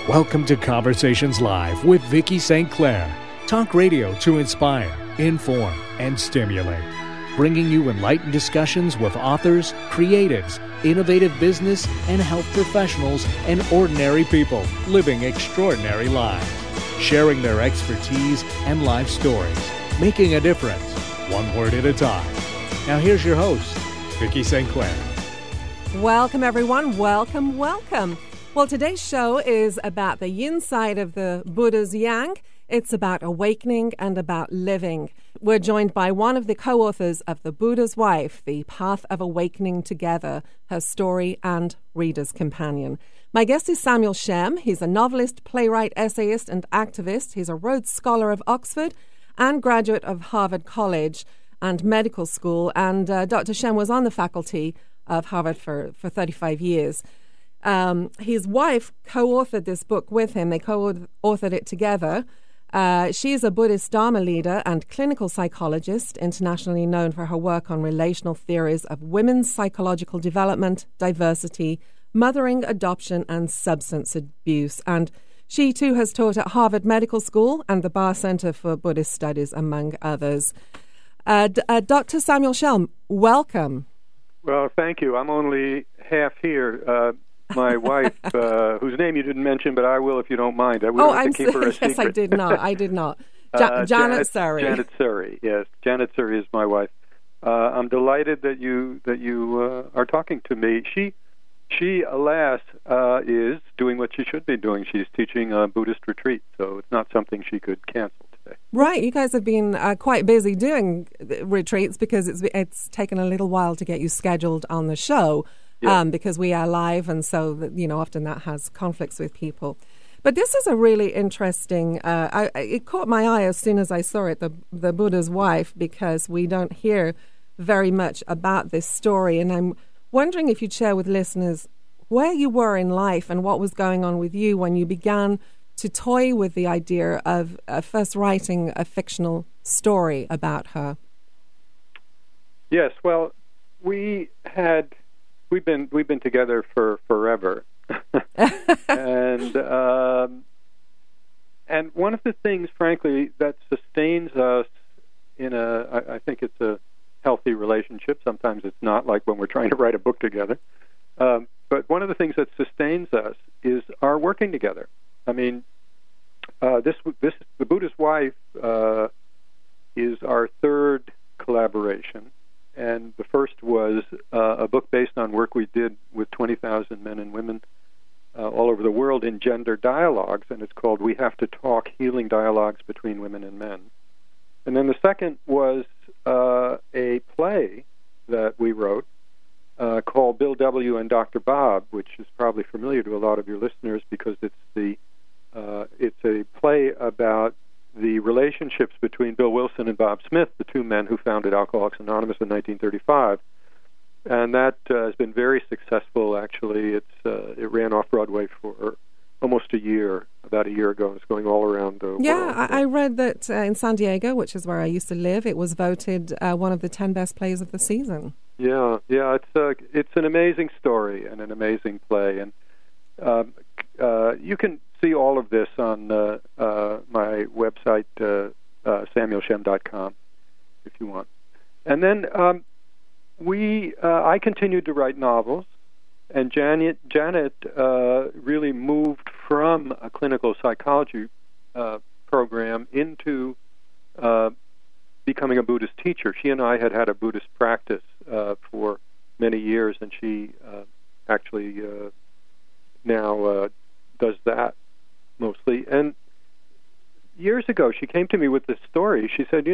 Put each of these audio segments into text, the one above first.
Welcome to Conversations Live with Vicki St. Clair. Talk radio to inspire, inform, and stimulate. Bringing you enlightened discussions with authors, creatives, innovative business and health professionals, and ordinary people living extraordinary lives. Sharing their expertise and life stories. Making a difference, one word at a time. Now here's your host, Vicki St. Clair. Welcome, everyone. Welcome. Well, today's show is about the yin side of the Buddha's yang. It's about awakening and about living. We're joined by one of the co-authors of The Buddha's Wife, The Path of Awakening Together, Her Story and Reader's Companion. My guest is Samuel Shem. He's a novelist, playwright, essayist, and activist. He's a Rhodes Scholar of Oxford and graduate of Harvard College and Medical School. And Dr. Shem was on the faculty of Harvard for 35 years. His wife co-authored this book with him. They co-authored it together. She is a Buddhist Dharma leader and clinical psychologist, internationally known for her work on relational theories of women's psychological development, diversity, mothering, adoption, and substance abuse. And she, too, has taught at Harvard Medical School and the Barr Center for Buddhist Studies, among others. Dr. Samuel Shem, welcome. Well, thank you. I'm only half here. My wife, whose name you didn't mention, but I will if you don't mind. We don't have to keep her a secret. Yes, I did not. Janet Surrey. Janet Surrey, yes. Janet Surrey is my wife. I'm delighted that you are talking to me. She, alas, is doing what she should be doing. She's teaching a Buddhist retreat, so it's not something she could cancel today. Right, you guys have been quite busy doing retreats because it's taken a little while to get you scheduled on the show. Yeah. Because we are live, and so often that has conflicts with people. But this is a really interesting. It caught my eye as soon as I saw it, the Buddha's Wife, because we don't hear very much about this story, and I'm wondering if you'd share with listeners where you were in life and what was going on with you when you began to toy with the idea of first writing a fictional story about her. Yes, well, we've been together for forever, and one of the things, frankly, that sustains us I think it's a healthy relationship. Sometimes it's not, like when we're trying to write a book together. But one of the things that sustains us is our working together. I mean, The Buddha's Wife is our third collaboration. And the first was a book based on work we did with 20,000 men and women all over the world in gender dialogues, and it's called We Have to Talk, Healing Dialogues Between Women and Men. And then the second was a play that we wrote called Bill W. and Dr. Bob, which is probably familiar to a lot of your listeners because it's a play about the relationships between Bill Wilson and Bob Smith, the two men who founded Alcoholics Anonymous in 1935. And that has been very successful, actually. It ran off-Broadway for almost a year, about a year ago. It's going all around the world. Yeah, I read that in San Diego, which is where I used to live, it was voted one of the 10 best plays of the season. Yeah, it's an amazing story and an amazing play. And you can see all of this on my website, samuelshem.com, if you want. And then I continued to write novels, and Janet really moved from a clinical psychology program into becoming a Buddhist teacher. She and I had a Buddhist practice for many years, and she actually now does that mostly. And years ago, she came to me with this story. She said,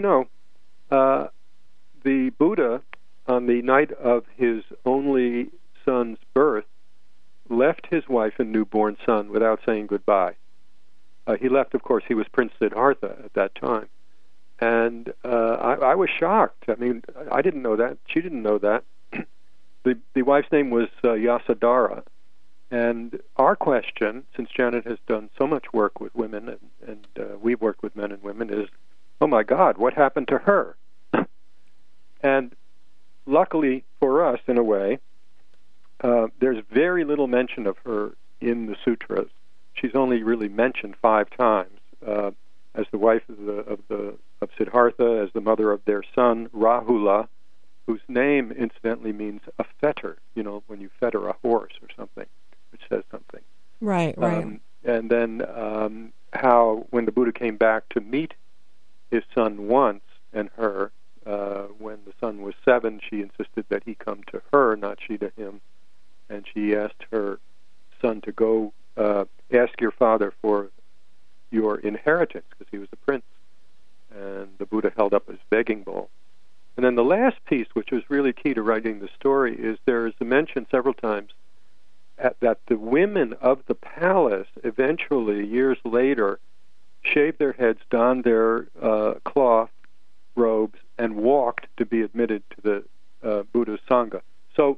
the Buddha, on the night of his only son's birth, left his wife and newborn son without saying goodbye. He left, of course, he was Prince Siddhartha at that time. And I was shocked. I mean, I didn't know that. She didn't know that. The wife's name was Yasodhara. And our question, since Janet has done so much work with women, and we've worked with men and women, is, oh my God, what happened to her? And luckily for us, in a way, there's very little mention of her in the sutras. she's only really mentioned 5 times as the wife of Siddhartha, as the mother of their son Rahula, whose name incidentally means a fetter. You know, when you fetter a horse or something, which says something. Right. And then how when the Buddha came back to meet his son once and her, when the son was 7, she insisted that he come to her, not she to him, and she asked her son to go ask your father for your inheritance, because he was a prince. And the Buddha held up his begging bowl. And then the last piece, which was really key to writing the story, is there is a mention several times that the women of the palace eventually, years later, shaved their heads, donned their cloth robes, and walked to be admitted to the Buddha's Sangha. So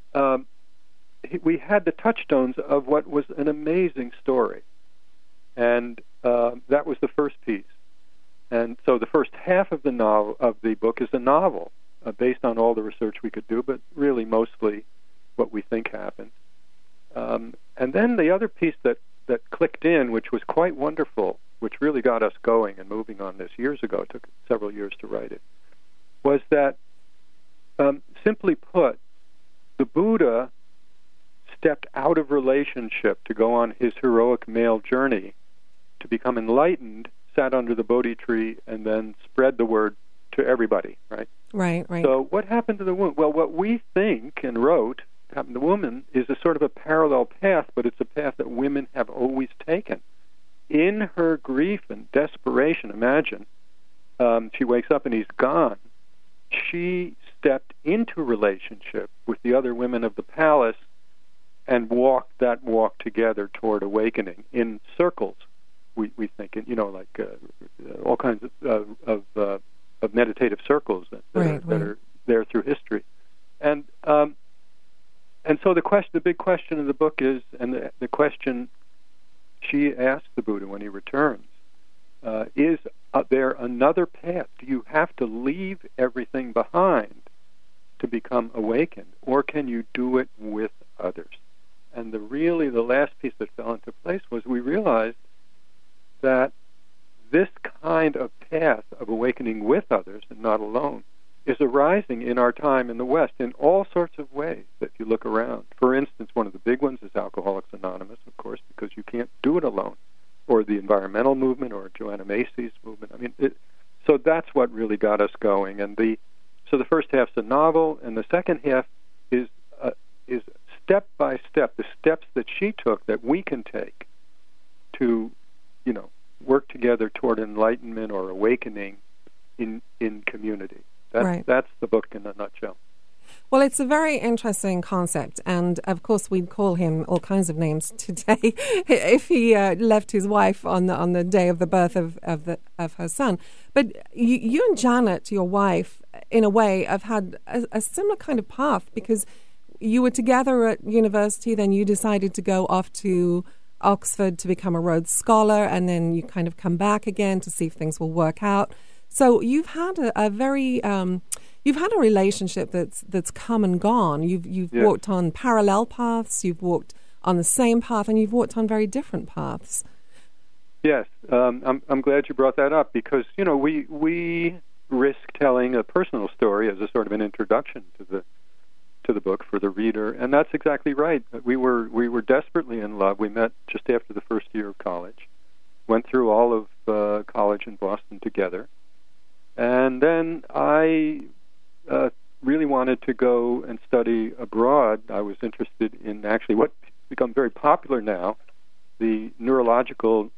we had the touchstones of what was an amazing story. And that was the first piece. And so the first half of the book is a novel based on all the research we could do, but really mostly what we think happened. And then the other piece that clicked in, which was quite wonderful, which really got us going and moving on this years ago, it took several years to write it, was that, simply put, the Buddha stepped out of relationship to go on his heroic male journey to become enlightened, sat under the Bodhi tree, and then spread the word to everybody, right? Right. So what happened to the woman? Well, what we think and wrote happened to the woman is a sort of a parallel path, but it's a path that women have always taken. In her grief and desperation, imagine, she wakes up and he's gone. She stepped into relationship with the other women of the palace and walked that walk together toward awakening in circles. We think, like all kinds of meditative circles that are there through history, and so the big question of the book is, and the question she asks the Buddha when he returns, is there another path? Do you have to leave everything behind to become awakened, or can you do it with others? And the last piece that fell into place was we realized that this kind of path of awakening with others and not alone is arising in our time in the West in all sorts of ways if you look around. For instance, one of the big ones is Alcoholics Anonymous, of course, because you can't do it alone, or the environmental movement, or Joanna Macy's movement. So that's what really got us going. And so the first half's a novel, and the second half is step by step, the steps that she took that we can take to work together toward enlightenment or awakening in community. That's the book in a nutshell. Well, it's a very interesting concept, and of course we'd call him all kinds of names today if he left his wife on the day of the birth of her son. But you and Janet, your wife, in a way, have had a similar kind of path, because you were together at university, then you decided to go off to Oxford to become a Rhodes Scholar, and then you kind of come back again to see if things will work out. So you've had you've had a relationship that's come and gone. You've walked on parallel paths, you've walked on the same path, and you've walked on very different paths. Yes, I'm glad you brought that up, because we risk telling a personal story as a sort of an introduction to the book for the reader, and that's exactly right. We were desperately in love. We met just after the first year of college, went through all of college in Boston together, and then I really wanted to go and study abroad. I was interested in actually what's become very popular now, the neuroscience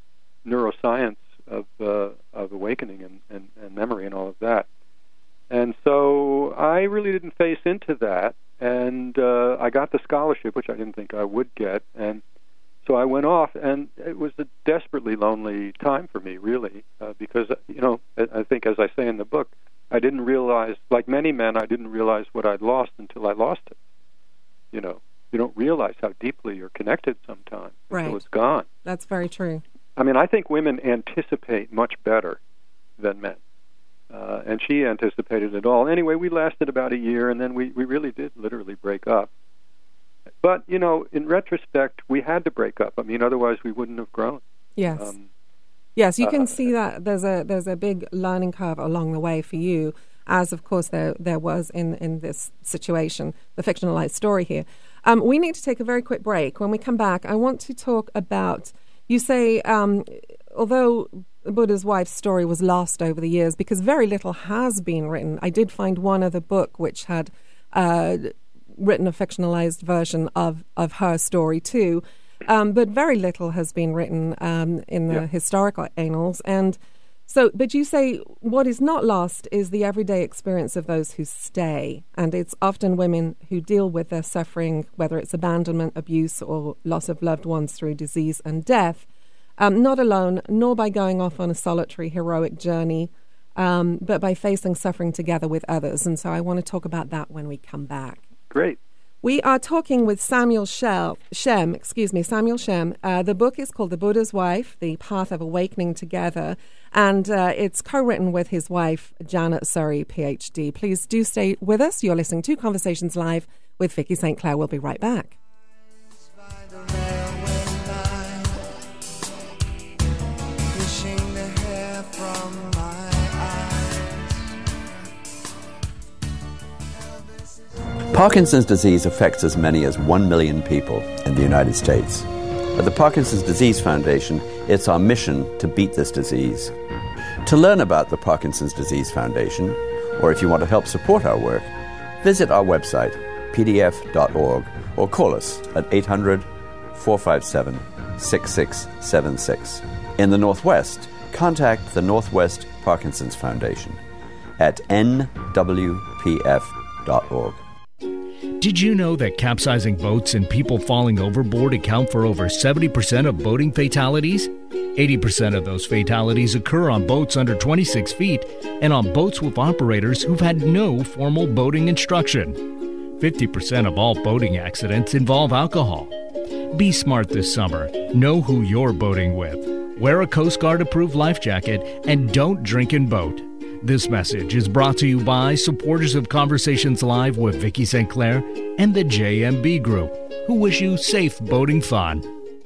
of awakening and memory and all of that. And so I really didn't face into that, and I got the scholarship, which I didn't think I would get, and so I went off, and it was a desperately lonely time for me, really, because, I think, as I say in the book, I didn't realize, like many men, I didn't realize what I'd lost until I lost it. You don't realize how deeply you're connected sometimes until it's gone. That's very true. I think women anticipate much better than men. And she anticipated it all. Anyway, we lasted about a year, and then we really did literally break up. But, in retrospect, we had to break up. I mean, otherwise we wouldn't have grown. Yes. Yes, you can see that there's a big learning curve along the way for you, as, of course, there was in this situation, the fictionalized story here. We need to take a very quick break. When we come back, I want to talk about, you say, although Buddha's wife's story was lost over the years because very little has been written, I did find one other book which had written a fictionalized version of her story too, but very little has been written in the historical annals. And so, but you say what is not lost is the everyday experience of those who stay, and it's often women who deal with their suffering, whether it's abandonment, abuse, or loss of loved ones through disease and death, not alone, nor by going off on a solitary heroic journey, but by facing suffering together with others. And so I want to talk about that when we come back. Great. We are talking with Samuel Shem. The book is called The Buddha's Wife, The Path of Awakening Together, and it's co-written with his wife, Janet Surrey, PhD. Please do stay with us. You're listening to Conversations Live with Vicki St. Clair. We'll be right back. Parkinson's disease affects as many as 1 million people in the United States. At the Parkinson's Disease Foundation, it's our mission to beat this disease. To learn about the Parkinson's Disease Foundation, or if you want to help support our work, visit our website, pdf.org, or call us at 800-457-6676. In the Northwest, contact the Northwest Parkinson's Foundation at nwpf.org. Did you know that capsizing boats and people falling overboard account for over 70% of boating fatalities? 80% of those fatalities occur on boats under 26 feet and on boats with operators who've had no formal boating instruction. 50% of all boating accidents involve alcohol. Be smart this summer. Know who you're boating with. Wear a Coast Guard-approved life jacket and don't drink and boat. This message is brought to you by supporters of Conversations Live with Vicki St. Clair and the JMB Group, who wish you safe boating fun.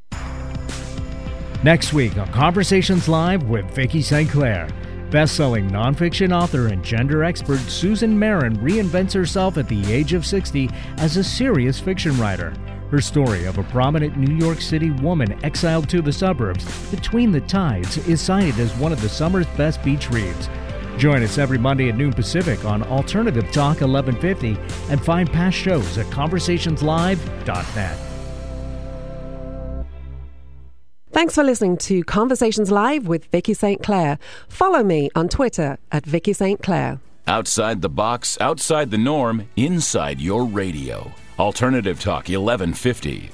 Next week on Conversations Live with Vicki St. Clair, best-selling nonfiction author and gender expert Susan Marin reinvents herself at the age of 60 as a serious fiction writer. Her story of a prominent New York City woman exiled to the suburbs between the tides is cited as one of the summer's best beach reads. Join us every Monday at noon Pacific on Alternative Talk 1150 and find past shows at conversationslive.net. Thanks for listening to Conversations Live with Vicki St. Clair. Follow me on Twitter at Vicki St. Clair. Outside the box, outside the norm, inside your radio. Alternative Talk 1150.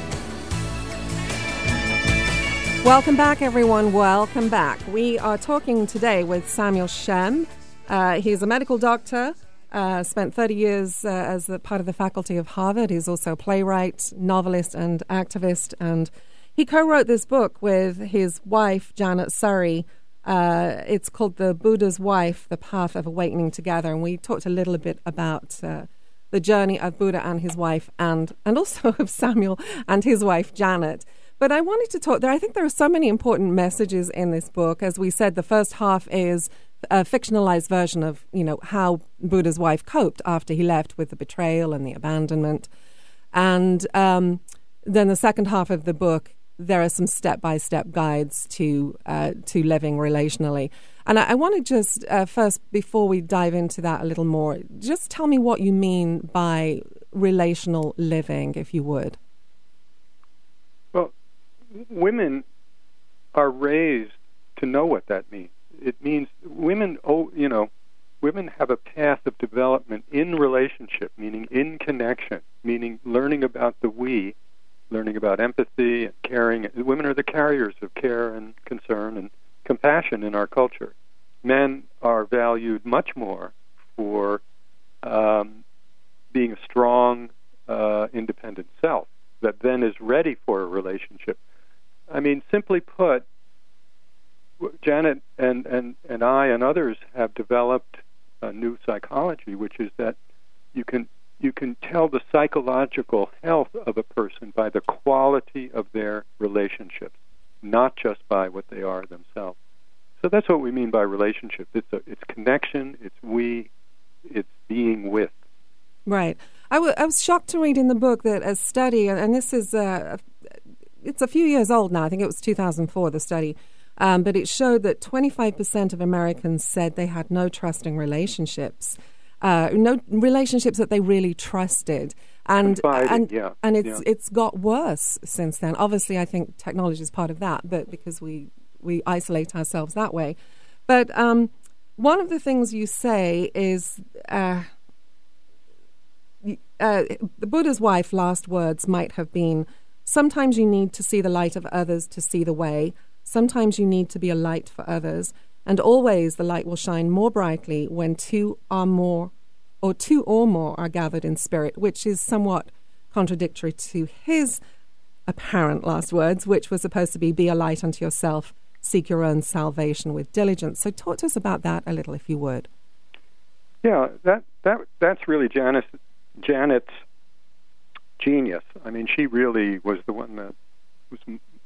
Welcome back, everyone. Welcome back. We are talking today with Samuel Shem. He's a medical doctor, spent 30 years as a part of the faculty of Harvard. He's also a playwright, novelist, and activist. And he co-wrote this book with his wife, Janet Surrey. It's called The Buddha's Wife, The Path of Awakening Together. And we talked a little bit about the journey of Buddha and his wife and also of Samuel and his wife, Janet. But I wanted to talk there. I think there are so many important messages in this book. As we said, the first half is a fictionalized version of, how Buddha's wife coped after he left with the betrayal and the abandonment. And then the second half of the book, there are some step-by-step guides to living relationally. And I want to just first, before we dive into that a little more, just tell me what you mean by relational living, if you would. Well, women are raised to know what that means. It means women have a path of development in relationship, meaning in connection, meaning learning about the we, learning about empathy and caring. Women are the carriers of care and concern and compassion in our culture. Men are valued much more for being a strong, independent self that then is ready for a relationship. I mean, simply put, Janet and I and others have developed a new psychology, which is that you can you can tell the psychological health of a person by the quality of their relationships, not just by what they are themselves. So that's what we mean by relationship. It's connection, it's being with. Right. I was shocked to read in the book that a study, and this is it's a few years old now. I think it was 2004, the study. But it showed that 25% of Americans said they had no trusting relationships, no relationships that they really trusted. And it's got worse since then. Obviously, I think technology is part of that, but because we isolate ourselves that way. But one of the things you say is the Buddha's wife last words might have been, sometimes you need to see the light of others to see the way. Sometimes you need to be a light for others. And always the light will shine more brightly when two or more are gathered in spirit, which is somewhat contradictory to his apparent last words, which was supposed to be a light unto yourself, seek your own salvation with diligence. So talk to us about that a little, if you would. Yeah, that's really Janet's genius. I mean, she really was the one that was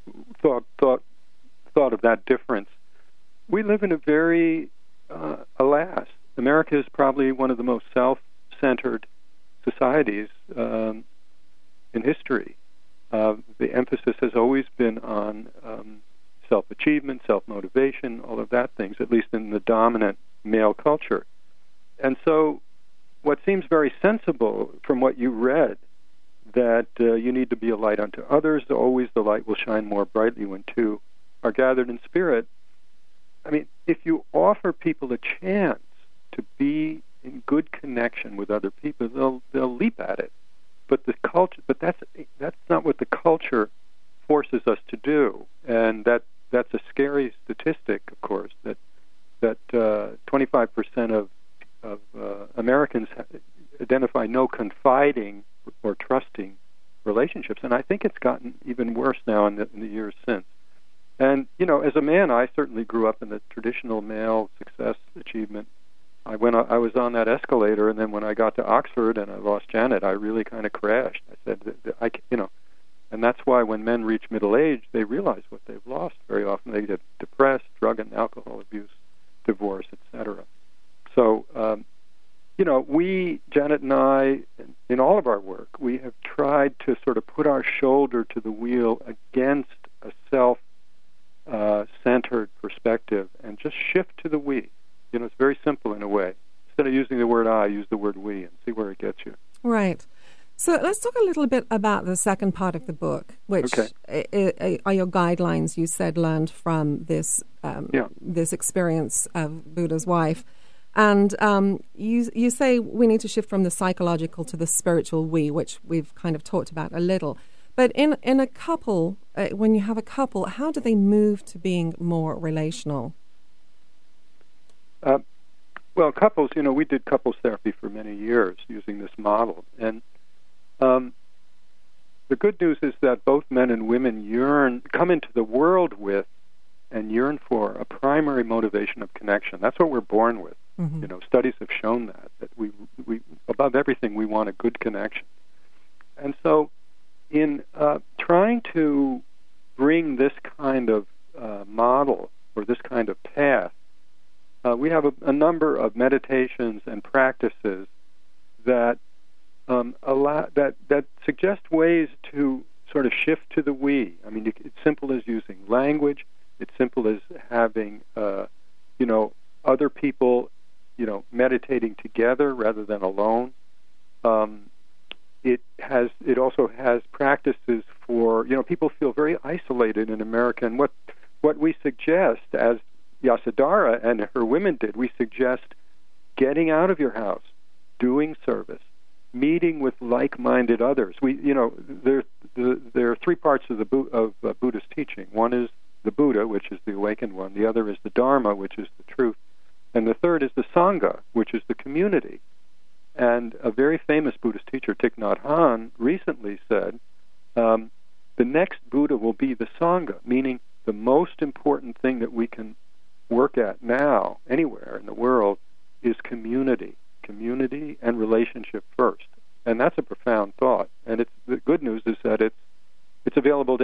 thought of that difference. We live in a very, alas, America is probably one of the most self-centered societies in history. The emphasis has always been on self-achievement, self-motivation, all of that things, at least in the dominant male culture. And so what seems very sensible from what you read, that you need to be a light unto others, always the light will shine more brightly when two are gathered in spirit. I mean, if you offer people a chance to be in good connection with other people, they'll leap at it. But the culture, that's not what the culture forces us to do, and that's a scary statistic, of course. That 25% of Americans identify no confiding or trusting relationships, and I think it's gotten even worse now in the years since. And, you know, as a man, I certainly grew up in the traditional male success achievement. I was on that escalator, and then when I got to Oxford and I lost Janet, I really kind of crashed. I said, and that's why when men reach middle age, they realize what they've lost. Very often they get depressed, drug and alcohol abuse, divorce, etc. So, Janet and I, in all of our work, we have tried to sort of put our shoulder to the wheel against a self-centered perspective and just shift to the we. You know, it's very simple in a way. Instead of using the word I, use the word we and see where it gets you. Right. So let's talk a little bit about the second part of the book, which are your guidelines you said learned from this this experience of Buddha's wife. And you say we need to shift from the psychological to the spiritual we, which we've kind of talked about a little. But in a couple, when you have a couple, how do they move to being more relational? Well, couples, we did couples therapy for many years using this model. And the good news is that both men and women come into the world with and yearn for a primary motivation of connection. That's what we're born with. Mm-hmm. Studies have shown that we above everything, we want a good connection. And so in trying to bring this kind of model or this kind of path, we have a number of meditations and practices that that suggest ways to sort of shift to the we. I mean, it's simple as using language. It's simple as having other people meditating together rather than alone. It also has practices for people feel very isolated in America, and what we suggest, as Yasodhara and her women did, we suggest getting out of your house, doing service, meeting with like-minded others. There are three parts of Buddha's teaching. One is the Buddha, which is the awakened one. The other is the Dharma, which is the truth. And the third is the Sangha, which is the community. And a very famous Buddhist teacher, Thich Nhat Hanh, recently said, the next Buddha will be the Sangha, meaning the most important thing that we can work at now, anywhere in the world, is community and relationship first.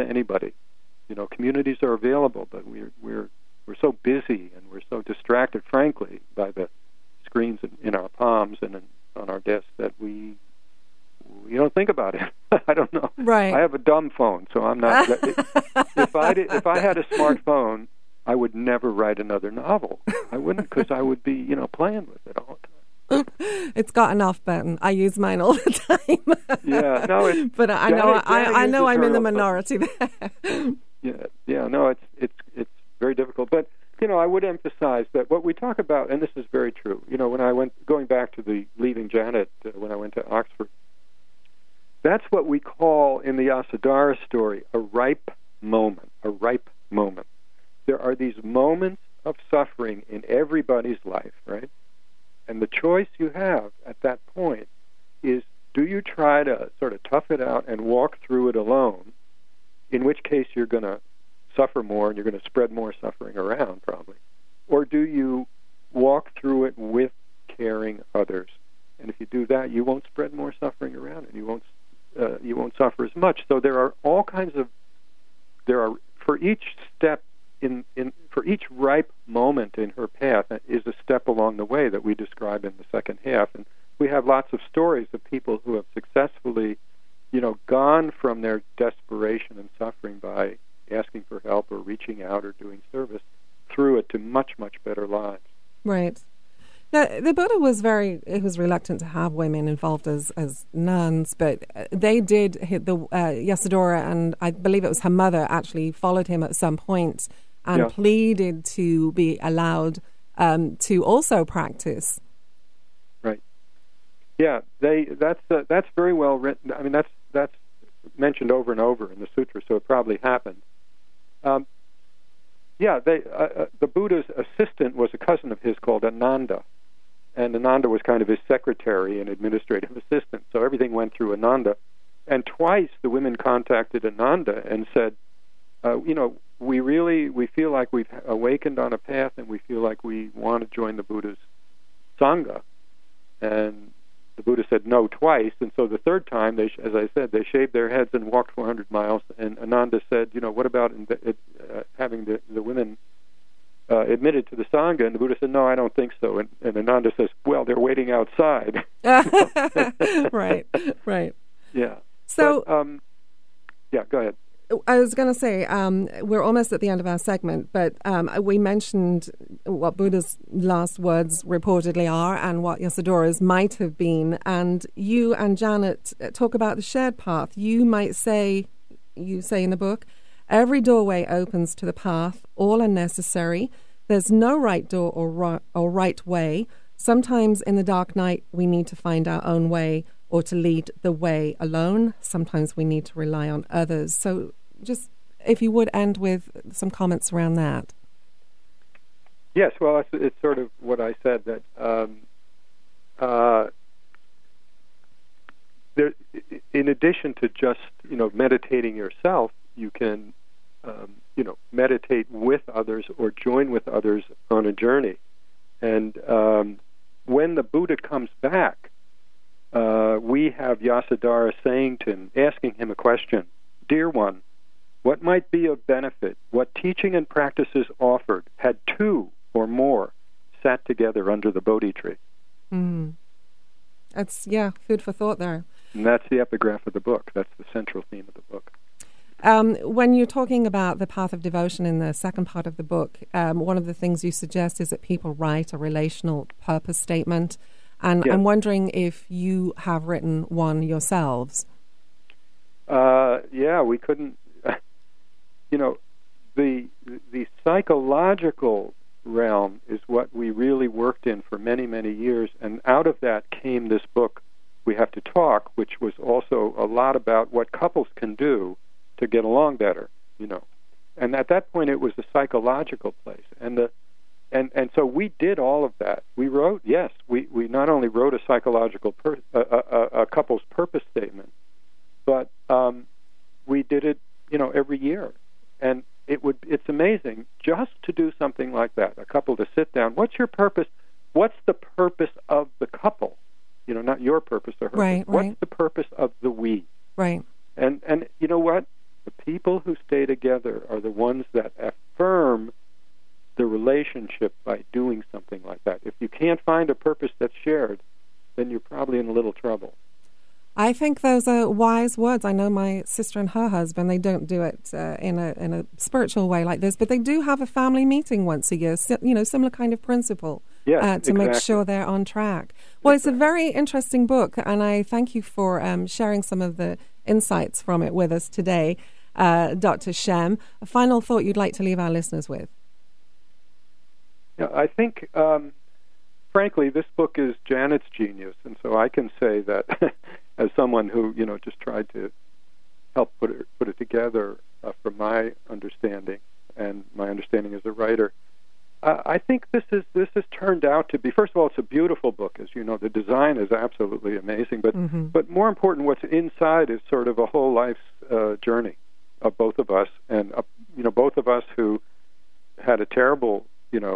anybody. Communities are available, but we're so busy and we're so distracted, frankly, by the screens in our palms and on our desks that we don't think about it. I don't know. Right. I have a dumb phone, so I'm not. If I had a smartphone, I would never write another novel. I wouldn't, because I would be, playing with it all the time. It's got an off button. I use mine all the time. Yeah, no, but I know I'm in the minority there. Yeah, no, it's very difficult. But I would emphasize that what we talk about, and this is very true. When going back to the leaving Janet when I went to Oxford, that's what we call in the Yasodhara story a ripe moment. A ripe moment. There are these moments of suffering in everybody's life, right? And the choice you have at that point is, do you try to sort of tough it out and walk through it alone, in which case you're going to suffer more and you're going to spread more suffering around, probably, or do you walk through it with caring others? And if you do that, you won't spread more suffering around, and you won't suffer as much. So there are all kinds of for each step for each ripe moment in her path is a step along the way that we describe in the second half. And we have lots of stories of people who have successfully, gone from their desperation and suffering by asking for help or reaching out or doing service through it to much, much better lives. Right. Now, the Buddha was reluctant to have women involved as nuns, but they did hit the Yasodhara, and I believe it was her mother actually followed him at some point and pleaded to be allowed to also practice. Right. Yeah, that's very well written. I mean, that's mentioned over and over in the sutra, so it probably happened. The Buddha's assistant was a cousin of his called Ananda, and Ananda was kind of his secretary and administrative assistant, so everything went through Ananda. And twice the women contacted Ananda and said, we feel like we've awakened on a path, and we feel like we want to join the Buddha's Sangha. And the Buddha said no twice, and so the third time, as I said, they shaved their heads and walked 400 miles, and Ananda said, what about having the women admitted to the Sangha? And the Buddha said, no, I don't think so. And Ananda says, well, they're waiting outside. Right. Yeah. So, go ahead. I was going to say, we're almost at the end of our segment, but we mentioned what Buddha's last words reportedly are and what Yasodhara's might have been. And you and Janet talk about the shared path. You say in the book, every doorway opens to the path, all are necessary. There's no right door or right way. Sometimes in the dark night, we need to find our own way or to lead the way alone. Sometimes we need to rely on others. So just, if you would, end with some comments around that. Yes, well, it's sort of what I said, that there, in addition to just, meditating yourself, you can, meditate with others or join with others on a journey. And when the Buddha comes back, we have Yasodhara asking him a question. Dear one, what might be of benefit? What teaching and practices offered had two or more sat together under the Bodhi tree? That's, food for thought there. And that's the epigraph of the book. That's the central theme of the book. When you're talking about the path of devotion in the second part of the book, one of the things you suggest is that people write a relational purpose statement. And I'm wondering if you have written one yourselves. We couldn't. The psychological realm is what we really worked in for many, many years, and out of that came this book, We Have to Talk, which was also a lot about what couples can do to get along better, And at that point, it was a psychological place, and so we did all of that. We wrote, we not only wrote a psychological a couple's purpose statement, but we did it, every year. And it's amazing just to do something like that. A couple to sit down. What's your purpose? What's the purpose of the couple? Not your purpose or her. Right. What's the purpose of the we? Right. And you know what? The people who stay together are the ones that affirm the relationship by doing something like that. If you can't find a purpose that's shared, then you're probably in a little trouble. I think those are wise words. I know my sister and her husband, they don't do it in a spiritual way like this, but they do have a family meeting once a year, similar kind of principle to make sure they're on track. Well, It's a very interesting book, and I thank you for sharing some of the insights from it with us today, Dr. Shem. A final thought you'd like to leave our listeners with? Yeah, I think, frankly, this book is Janet's genius, and so I can say that as someone who, just tried to help put it together from my understanding and my understanding as a writer, I think this has turned out to be, first of all, it's a beautiful book. As you know, the design is absolutely amazing, but more important, what's inside is sort of a whole life's journey of both of us, and both of us who had a terrible,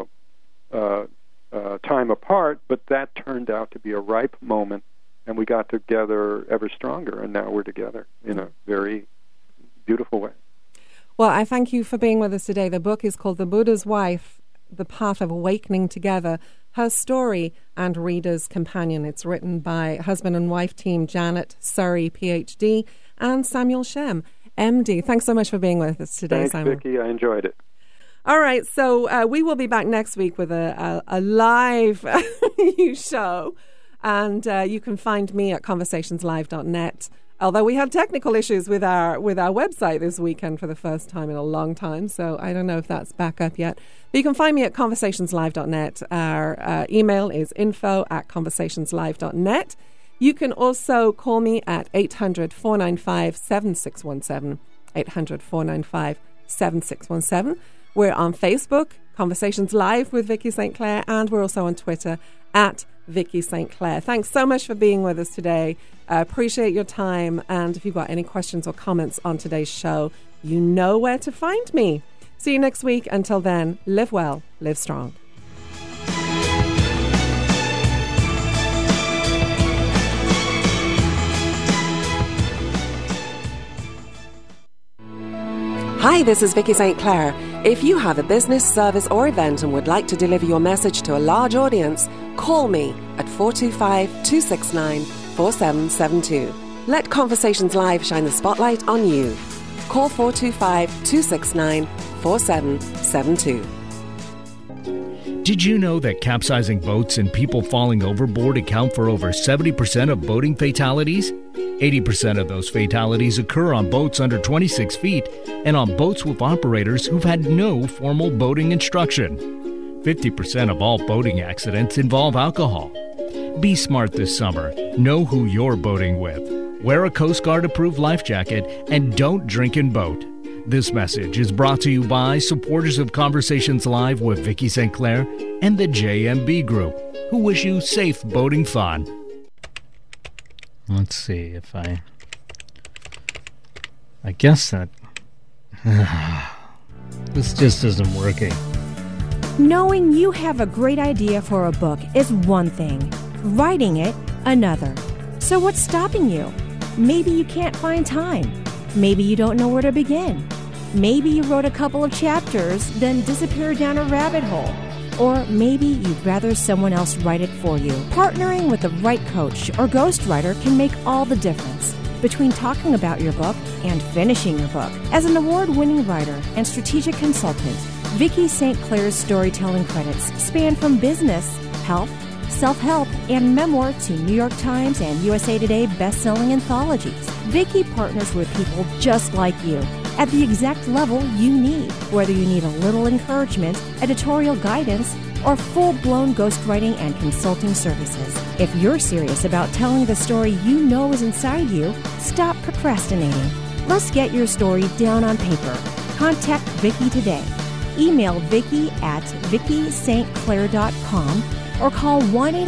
time apart, but that turned out to be a ripe moment, and we got together ever stronger, and now we're together in a very beautiful way. Well, I thank you for being with us today. The book is called The Buddha's Wife, The Path of Awakening Together, Her Story and Reader's Companion. It's written by husband and wife team Janet Surrey, PhD, and Samuel Shem, MD. Thanks so much for being with us today, Thanks, Samuel. Vicki. I enjoyed it. All right, so we will be back next week with a live show, and you can find me at conversationslive.net. Although we had technical issues with our website this weekend for the first time in a long time, so I don't know if that's back up yet. But you can find me at conversationslive.net. Our email is info@conversationslive.net. You can also call me at 800-495-7617, 800-495-7617. We're on Facebook, Conversations Live with Vicki St. Clair, and we're also on Twitter at Vicki St. Clair. Thanks so much for being with us today. Appreciate your time, and if you've got any questions or comments on today's show, you know where to find me. See you next week. Until then, live well, live strong. Hi, this is Vicki St. Clair. If you have a business, service or event and would like to deliver your message to a large audience, call me at 425-269-4772. Let Conversations Live shine the spotlight on you. Call 425-269-4772. Did you know that capsizing boats and people falling overboard account for over 70% of boating fatalities? 80% of those fatalities occur on boats under 26 feet and on boats with operators who've had no formal boating instruction. 50% of all boating accidents involve alcohol. Be smart this summer. Know who you're boating with. Wear a Coast Guard-approved life jacket and don't drink and boat. This message is brought to you by supporters of Conversations Live with Vicki St. Clair and the JMB Group, who wish you safe boating fun. Let's see if I guess that... this just isn't working. Knowing you have a great idea for a book is one thing. Writing it, another. So what's stopping you? Maybe you can't find time. Maybe you don't know where to begin. Maybe you wrote a couple of chapters, then disappeared down a rabbit hole. Or maybe you'd rather someone else write it for you. Partnering with the right coach or ghostwriter can make all the difference between talking about your book and finishing your book. As an award-winning writer and strategic consultant, Vicki St. Clair's storytelling credits span from business, health, self-help, and memoir to New York Times and USA Today best-selling anthologies. Vicki partners with people just like you at the exact level you need, whether you need a little encouragement, editorial guidance, or full-blown ghostwriting and consulting services. If you're serious about telling the story you know is inside you, stop procrastinating. Let's get your story down on paper. Contact Vicki today. Email Vicki at VickiSt.Clair.com or call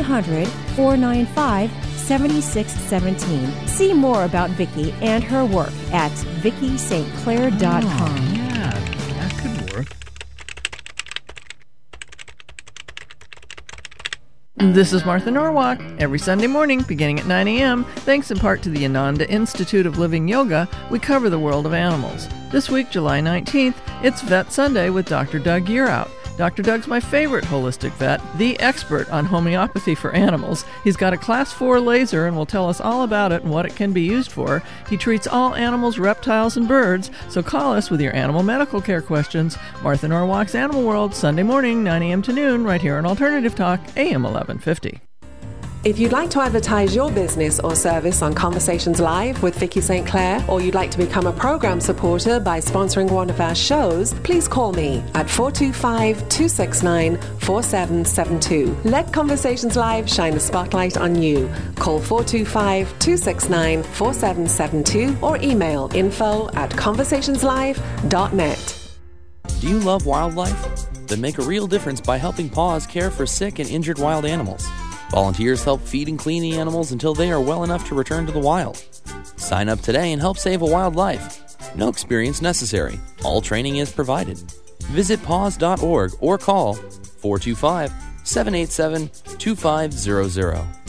1-800-495-7617. See more about Vicki and her work at VickiSt.Clair.com. Oh, yeah, that could work. This is Martha Norwalk. Every Sunday morning, beginning at 9 a.m., thanks in part to the Ananda Institute of Living Yoga, we cover the world of animals. This week, July 19th, it's Vet Sunday with Dr. Doug Yearout. Dr. Doug's my favorite holistic vet, the expert on homeopathy for animals. He's got a Class 4 laser and will tell us all about it and what it can be used for. He treats all animals, reptiles, and birds, so call us with your animal medical care questions. Martha Norwalk's Animal World, Sunday morning, 9 a.m. to noon, right here on Alternative Talk, AM 1150. If you'd like to advertise your business or service on Conversations Live with Vicki St. Clair, or you'd like to become a program supporter by sponsoring one of our shows, please call me at 425-269-4772. Let Conversations Live shine a spotlight on you. Call 425-269-4772 or email info@conversationslive.net. Do you love wildlife? Then make a real difference by helping PAWS care for sick and injured wild animals. Volunteers help feed and clean the animals until they are well enough to return to the wild. Sign up today and help save a wild life. No experience necessary. All training is provided. Visit paws.org or call 425-787-2500.